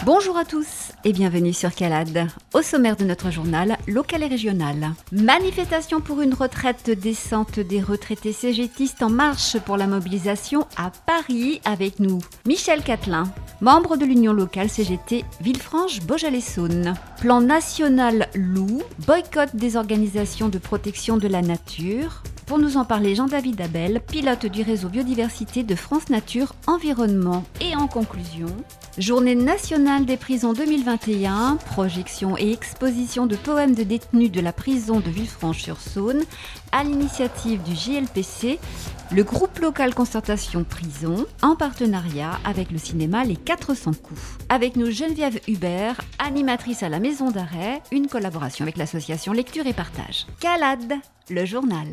Bonjour à tous et bienvenue sur Calade. Au sommaire de notre journal local et régional. Manifestation pour une retraite décente des retraités CGTistes en marche pour la mobilisation à Paris avec nous. Michel Catelin, membre de l'Union locale CGT Villefranche-Beaujolais-Saône. Plan national loup, boycott des organisations de protection de la nature. Pour nous en parler, Jean-David Abel, pilote du réseau biodiversité de France Nature Environnement. Et en conclusion, Journée nationale des prisons 2021, projection et exposition de poèmes de détenus de la prison de Villefranche-sur-Saône à l'initiative du JLPC, le groupe local Concertation Prison, en partenariat avec le cinéma Les 400 coups. Avec nous Geneviève Hubert, animatrice à la Maison d'Arrêt, une collaboration avec l'association Lecture et Partage. Calade, le journal.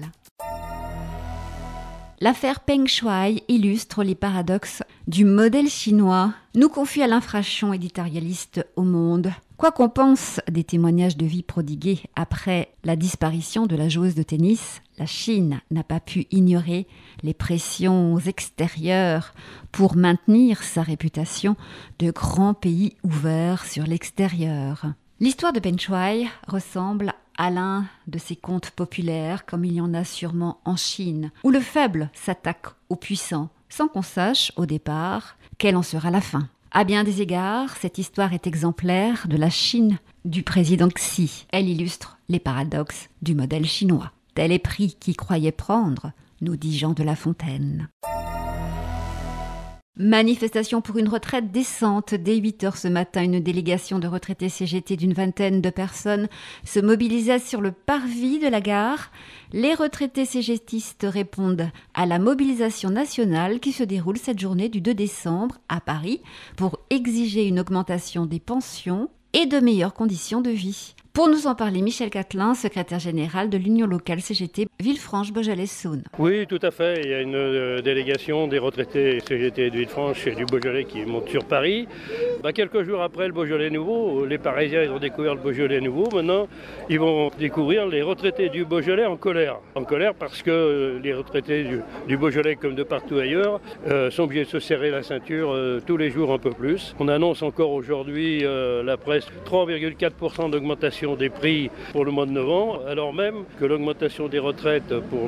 L'affaire Peng Shuai illustre les paradoxes du modèle chinois, nous confie à l'infraction éditorialiste au Monde. Quoi qu'on pense des témoignages de vie prodigués après la disparition de la joueuse de tennis, la Chine n'a pas pu ignorer les pressions extérieures pour maintenir sa réputation de grand pays ouvert sur l'extérieur. L'histoire de Peng Shuai ressemble à l'un de ces contes populaires, comme il y en a sûrement en Chine, où le faible s'attaque au puissant, sans qu'on sache, au départ, quelle en sera la fin. À bien des égards, cette histoire est exemplaire de la Chine du président Xi. Elle illustre les paradoxes du modèle chinois. Tel est pris qui croyait prendre, nous dit Jean de La Fontaine. Manifestation pour une retraite décente. Dès 8h ce matin, une délégation de retraités CGT d'une vingtaine de personnes se mobilisait sur le parvis de la gare. Les retraités CGTistes répondent à la mobilisation nationale qui se déroule cette journée du 2 décembre à Paris pour exiger une augmentation des pensions et de meilleures conditions de vie. Pour nous en parler, Michel Catelin, secrétaire général de l'Union locale CGT Villefranche-Beaujolais-Saône. Oui, tout à fait. Il y a une délégation des retraités CGT de Villefranche et du Beaujolais qui monte sur Paris. Quelques jours après le Beaujolais nouveau, les Parisiens ils ont découvert le Beaujolais nouveau. Maintenant, ils vont découvrir les retraités du Beaujolais en colère. En colère parce que les retraités du Beaujolais, comme de partout ailleurs, sont obligés de se serrer la ceinture tous les jours un peu plus. On annonce encore aujourd'hui, la presse, 3,4% d'augmentation des prix pour le mois de novembre, alors même que l'augmentation des retraites pour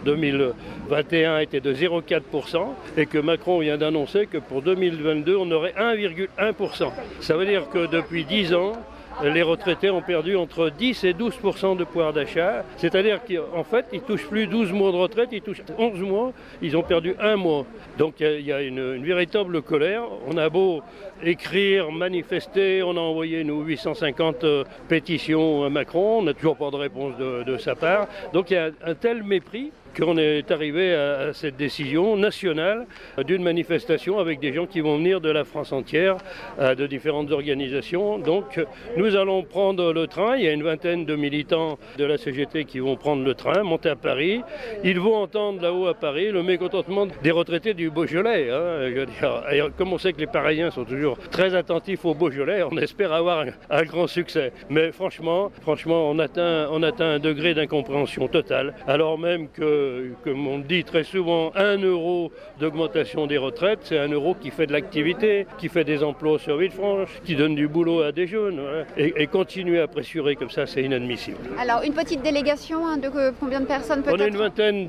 2021 était de 0,4% et que Macron vient d'annoncer que pour 2022, on aurait 1,1%. Ça veut dire que depuis 10 ans, les retraités ont perdu entre 10 et 12% de pouvoir d'achat. C'est-à-dire qu'en fait, ils ne touchent plus 12 mois de retraite, ils touchent 11 mois, ils ont perdu un mois. Donc il y a une véritable colère. On a beau écrire, manifester, on a envoyé nous 850 pétitions à Macron, on n'a toujours pas de réponse de sa part. Donc il y a un tel mépris qu'on est arrivé à cette décision nationale d'une manifestation avec des gens qui vont venir de la France entière, de différentes organisations. Donc nous allons prendre le train, il y a une vingtaine de militants de la CGT qui vont prendre le train, monter à Paris. Ils vont entendre là-haut à Paris le mécontentement des retraités du Beaujolais. Je veux dire. Et comme on sait que les Parisiens sont toujours très attentifs au Beaujolais, on espère avoir un grand succès. Mais franchement, on atteint un degré d'incompréhension totale, alors même que, comme on dit très souvent, 1 euro d'augmentation des retraites, c'est 1 euro qui fait de l'activité, qui fait des emplois sur Villefranche, qui donne du boulot à des jeunes. Et continuer à pressurer comme ça, c'est inadmissible. Alors, une petite délégation de combien de personnes peut-être ? On a une vingtaine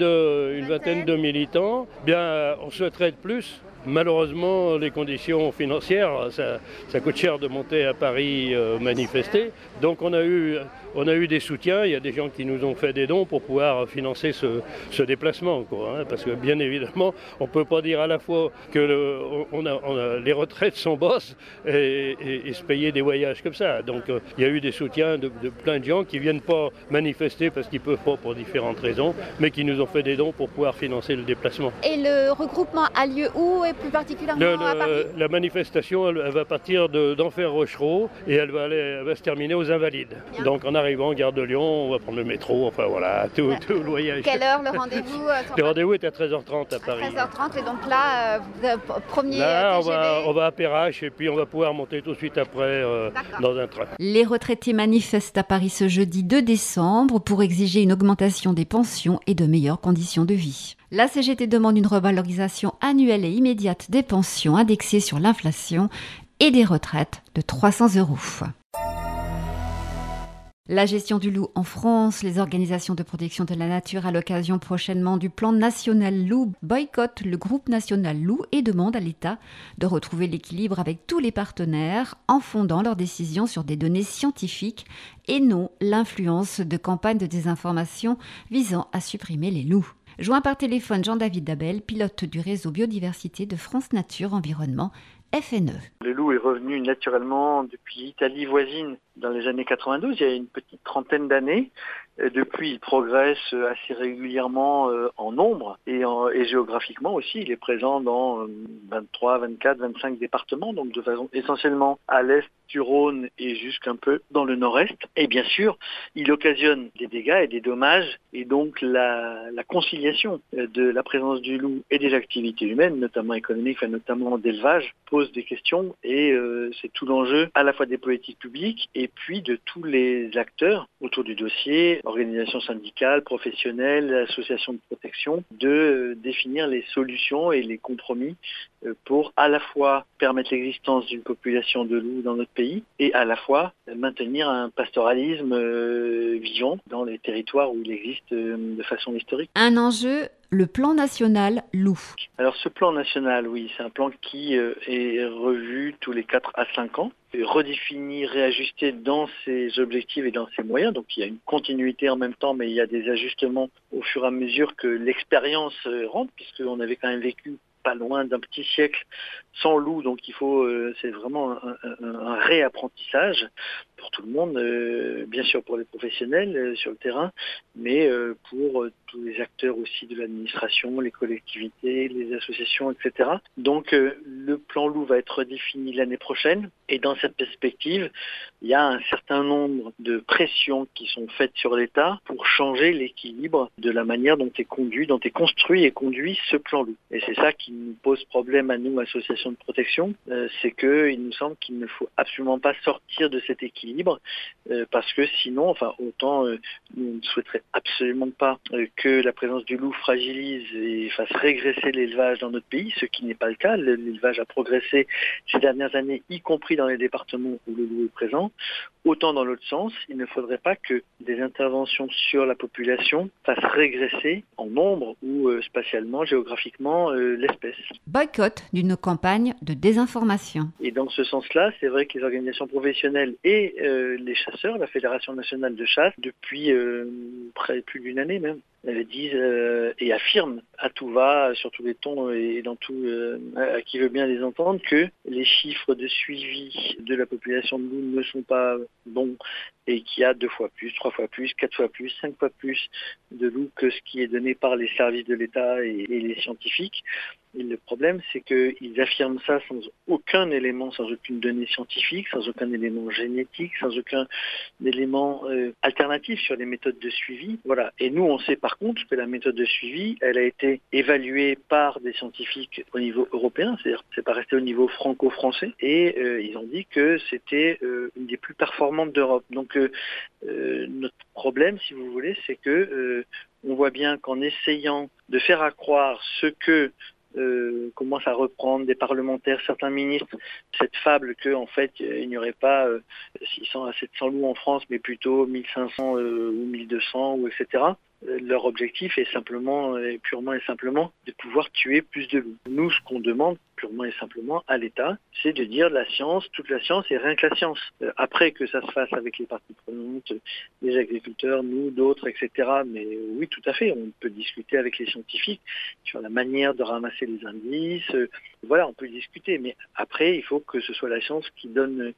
de militants. Bien, on souhaiterait de plus. Malheureusement, les conditions financières, ça coûte cher de monter à Paris manifester. Donc on a eu des soutiens, il y a des gens qui nous ont fait des dons pour pouvoir financer ce déplacement. Parce que bien évidemment, on ne peut pas dire à la fois que les retraites sont bosses et se payer des voyages comme ça. Donc il y a eu des soutiens de plein de gens qui ne viennent pas manifester parce qu'ils ne peuvent pas pour différentes raisons, mais qui nous ont fait des dons pour pouvoir financer le déplacement. Et le regroupement a lieu où et plus particulièrement à Paris ? La manifestation, elle va partir d'Enfer Rochereau et elle va se terminer aux Invalides. Bien. Donc en arrivant en gare de Lyon, on va prendre le métro, enfin voilà, tout le voyage. Quelle heure le rendez-vous ? Le rendez-vous est à 13h30 à Paris. 13h30 et donc là, premier là, TGV. on va à Perrache et puis on va pouvoir monter tout de suite après dans un train. Les retraités manifestent à Paris ce jeudi 2 décembre pour exiger une augmentation des pensions et de meilleures conditions de vie. La CGT demande une revalorisation annuelle et immédiate des pensions indexées sur l'inflation et des retraites de 300 €. La gestion du loup en France, les organisations de protection de la nature à l'occasion prochainement du plan national loup boycottent le groupe national loup et demandent à l'État de retrouver l'équilibre avec tous les partenaires en fondant leurs décisions sur des données scientifiques et non l'influence de campagnes de désinformation visant à supprimer les loups. Joint par téléphone Jean-David Dabel, pilote du réseau biodiversité de France Nature Environnement, FNE. Le loup est revenu naturellement depuis l'Italie voisine dans les années 92, il y a une petite trentaine d'années. Depuis, il progresse assez régulièrement en nombre et géographiquement aussi. Il est présent dans 23, 24, 25 départements, donc de façon essentiellement à l'est du Rhône et jusqu'un peu dans le nord-est. Et bien sûr, il occasionne des dégâts et des dommages. Et donc la conciliation de la présence du loup et des activités humaines, notamment économiques, notamment d'élevage, pose des questions. Et c'est tout l'enjeu à la fois des politiques publiques et puis de tous les acteurs autour du dossier, organisations syndicales, professionnelles, associations de protection, de définir les solutions et les compromis pour à la fois permettre l'existence d'une population de loups dans notre pays et à la fois maintenir un pastoralisme vivant dans les territoires où il existe de façon historique. Un enjeu, le plan national loup. Alors ce plan national, oui, c'est un plan qui est revu tous les 4 à 5 ans, redéfini, réajusté dans ses objectifs et dans ses moyens. Donc il y a une continuité en même temps, mais il y a des ajustements au fur et à mesure que l'expérience rentre, puisqu'on avait quand même vécu pas loin d'un petit siècle sans loup, donc c'est vraiment un réapprentissage pour tout le monde, bien sûr pour les professionnels sur le terrain, mais pour tous les acteurs aussi de l'administration, les collectivités, les associations, etc. Donc le plan loup va être redéfini l'année prochaine, et dans cette perspective, il y a un certain nombre de pressions qui sont faites sur l'État pour changer l'équilibre de la manière dont est construit et conduit ce plan loup. Et c'est ça qui nous pose problème à nous, associations de protection, c'est qu'il nous semble qu'il ne faut absolument pas sortir de cet équilibre, parce que sinon, autant nous ne souhaiterait absolument pas que la présence du loup fragilise et fasse régresser l'élevage dans notre pays, ce qui n'est pas le cas. L'élevage a progressé ces dernières années, y compris dans les départements où le loup est présent. Autant dans l'autre sens, il ne faudrait pas que des interventions sur la population fassent régresser en nombre ou spatialement, géographiquement, l'espèce. Boycott d'une campagne de désinformation. Et dans ce sens-là, c'est vrai que les organisations professionnelles et les chasseurs, la Fédération nationale de chasse, depuis près plus d'une année même, disent et affirment à tout va, sur tous les tons et dans tout, à qui veut bien les entendre, que les chiffres de suivi de la population de loups ne sont pas bons et qu'il y a 2 fois plus, 3 fois plus, 4 fois plus, 5 fois plus de loups que ce qui est donné par les services de l'État et les scientifiques. Et le problème, c'est qu'ils affirment ça sans aucun élément, sans aucune donnée scientifique, sans aucun élément génétique, sans aucun élément alternatif sur les méthodes de suivi. Voilà. Et nous, on sait par contre que la méthode de suivi, elle a été évaluée par des scientifiques au niveau européen, c'est-à-dire que c'est pas resté au niveau franco-français, et ils ont dit que c'était une des plus performantes d'Europe. Donc notre problème, si vous voulez, c'est que on voit bien qu'en essayant de faire accroire ce que commence à reprendre des parlementaires, certains ministres, cette fable que en fait il n'y aurait pas 600 à 700 loups en France, mais plutôt 1500 ou 1200 ou etc. Leur objectif est purement et simplement de pouvoir tuer plus de loups. Nous, ce qu'on demande purement et simplement à l'État, c'est de dire la science, toute la science et rien que la science. Après que ça se fasse avec les parties prenantes, les agriculteurs, nous, d'autres, etc. Mais oui, tout à fait, on peut discuter avec les scientifiques sur la manière de ramasser les indices. Voilà, on peut discuter, mais après, il faut que ce soit la science qui donne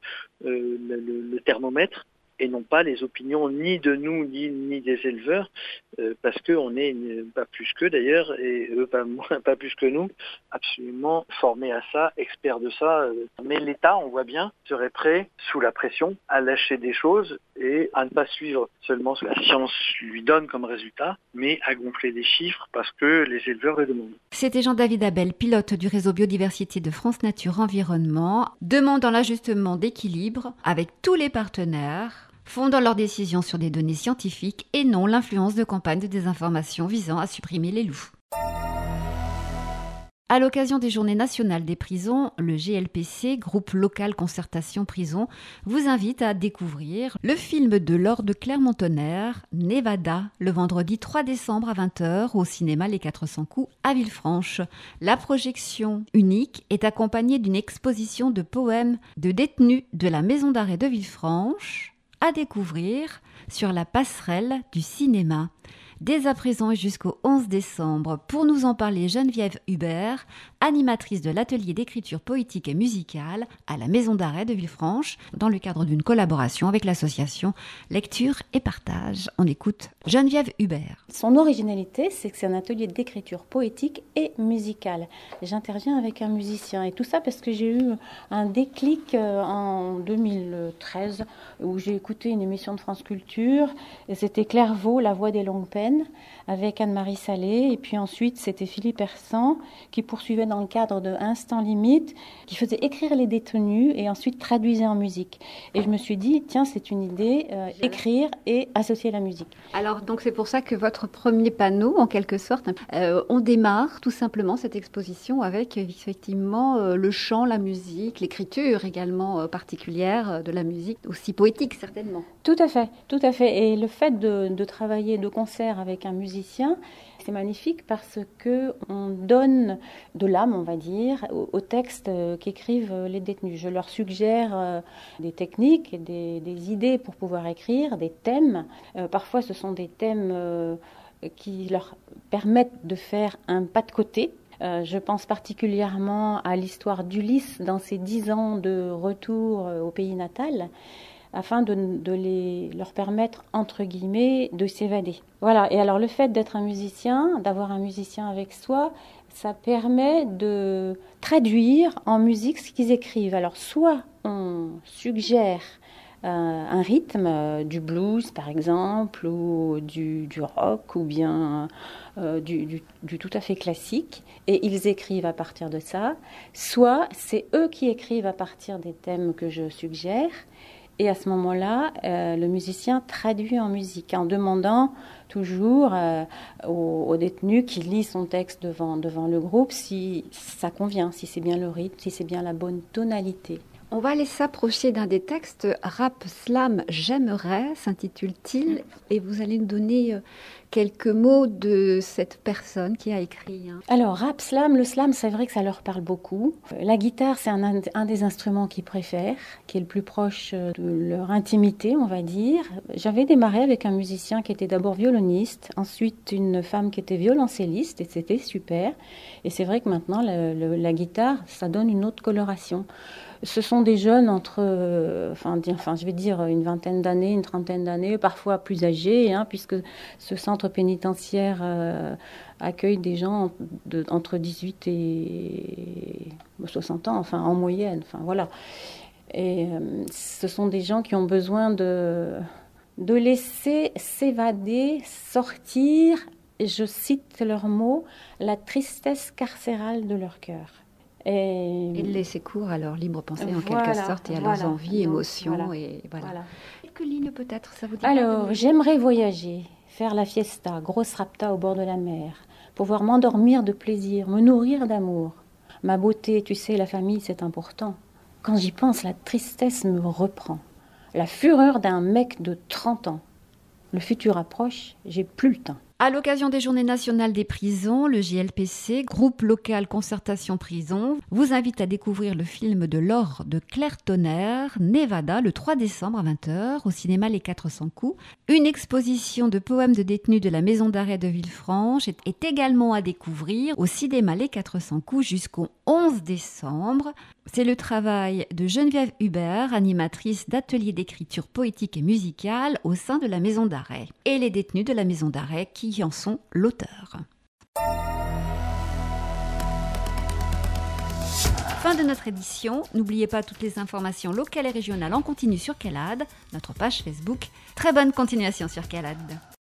le thermomètre, et non pas les opinions ni de nous ni des éleveurs, parce qu'on est pas plus qu'eux d'ailleurs, et eux pas plus que nous, absolument formés à ça, experts de ça. Mais l'État, on voit bien, serait prêt, sous la pression, à lâcher des choses et à ne pas suivre seulement ce que la science lui donne comme résultat, mais à gonfler des chiffres parce que les éleveurs le demandent. C'était Jean-David Dabel, pilote du réseau biodiversité de France Nature Environnement, demandant l'ajustement d'équilibre avec tous les partenaires, fondant leurs décisions sur des données scientifiques et non l'influence de campagnes de désinformation visant à supprimer les loups. À l'occasion des Journées nationales des prisons, le GLPC, Groupe Local Concertation Prison, vous invite à découvrir le film de Laure de Clermont-Tonnerre, Nevada, le vendredi 3 décembre à 20h au cinéma Les 400 coups à Villefranche. La projection unique est accompagnée d'une exposition de poèmes de détenus de la maison d'arrêt de Villefranche à découvrir sur la passerelle du cinéma. Dès à présent et jusqu'au 11 décembre, pour nous en parler, Geneviève Hubert, animatrice de l'atelier d'écriture poétique et musicale à la Maison d'arrêt de Villefranche, dans le cadre d'une collaboration avec l'association Lecture et Partage. On écoute Geneviève Hubert. Son originalité, c'est que c'est un atelier d'écriture poétique et musicale. J'interviens avec un musicien et tout ça parce que j'ai eu un déclic en 2013 où j'ai écouté une émission de France Culture et c'était Clairvaux, La Voix des longues peines, avec Anne-Marie Salé, et puis ensuite c'était Philippe Hersan qui poursuivait dans le cadre de Instant Limite, qui faisait écrire les détenus et ensuite traduisait en musique. Et je me suis dit, tiens, c'est une idée, écrire et associer la musique. Alors donc c'est pour ça que votre premier panneau, en quelque sorte, on démarre tout simplement cette exposition avec effectivement le chant, la musique, l'écriture également particulière de la musique, aussi poétique certainement. Tout à fait, tout à fait. Et le fait de travailler de concert avec un musicien, c'est magnifique parce que on donne de l'âme, on va dire, aux textes qu'écrivent les détenus. Je leur suggère des techniques, des idées pour pouvoir écrire, des thèmes. Parfois, ce sont des thèmes qui leur permettent de faire un pas de côté. Je pense particulièrement à l'histoire d'Ulysse dans ses 10 ans de retour au pays natal, afin de leur permettre, entre guillemets, de s'évader. Voilà, et alors le fait d'être un musicien, d'avoir un musicien avec soi, ça permet de traduire en musique ce qu'ils écrivent. Alors soit on suggère un rythme, du blues par exemple, ou du rock, ou bien du tout à fait classique, et ils écrivent à partir de ça, soit c'est eux qui écrivent à partir des thèmes que je suggère. Et à ce moment-là, le musicien traduit en musique en demandant toujours au détenu qui lit son texte devant le groupe si ça convient, si c'est bien le rythme, si c'est bien la bonne tonalité. On va aller s'approcher d'un des textes. Rap Slam J'aimerais s'intitule-t-il, et vous allez nous donner quelques mots de cette personne qui a écrit. Alors Rap Slam, le slam, c'est vrai que ça leur parle beaucoup. La guitare, c'est un des instruments qu'ils préfèrent, qui est le plus proche de leur intimité, on va dire. J'avais démarré avec un musicien qui était d'abord violoniste, ensuite une femme qui était violoncelliste, et c'était super. Et c'est vrai que maintenant, la guitare, ça donne une autre coloration. Ce sont des jeunes entre, je vais dire une vingtaine d'années, une trentaine d'années, parfois plus âgés, puisque ce centre pénitentiaire accueille des gens entre 18 et 60 ans, en moyenne, voilà. Et ce sont des gens qui ont besoin de laisser s'évader, sortir, et je cite leurs mots, la tristesse carcérale de leur cœur. Et laisser cours à leur libre pensée en quelque sorte et à leurs envies, émotions. Voilà. Quelques lignes peut-être, ça vous dit? Alors, j'aimerais voyager, faire la fiesta, grosse rapta au bord de la mer, pouvoir m'endormir de plaisir, me nourrir d'amour. Ma beauté, tu sais, la famille, c'est important. Quand j'y pense, la tristesse me reprend. La fureur d'un mec de 30 ans. Le futur approche, j'ai plus le temps. À l'occasion des Journées nationales des prisons, le GLPC, Groupe Local Concertation Prison, vous invite à découvrir le film de Laure de Clermont-Tonnerre, Nevada, le 3 décembre à 20h, au cinéma Les 400 coups. Une exposition de poèmes de détenus de la maison d'arrêt de Villefranche est également à découvrir au cinéma Les 400 coups jusqu'au 11 décembre. C'est le travail de Geneviève Hubert, animatrice d'ateliers d'écriture poétique et musicale au sein de la maison d'arrêt, et les détenus de la maison d'arrêt qui en sont l'auteur. Fin de notre édition. N'oubliez pas toutes les informations locales et régionales en continu sur Calade, notre page Facebook. Très bonne continuation sur Calade.